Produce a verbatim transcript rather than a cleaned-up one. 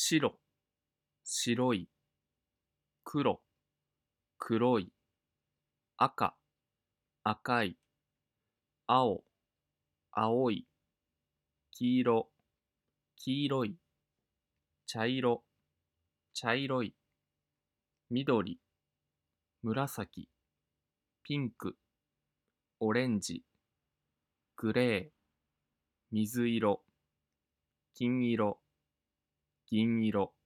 白、白い、黒、黒い、赤、赤い、青、青い、黄色、黄色い、茶色、茶色い、緑、紫、ピンク、オレンジ、グレー、水色、金色、銀色。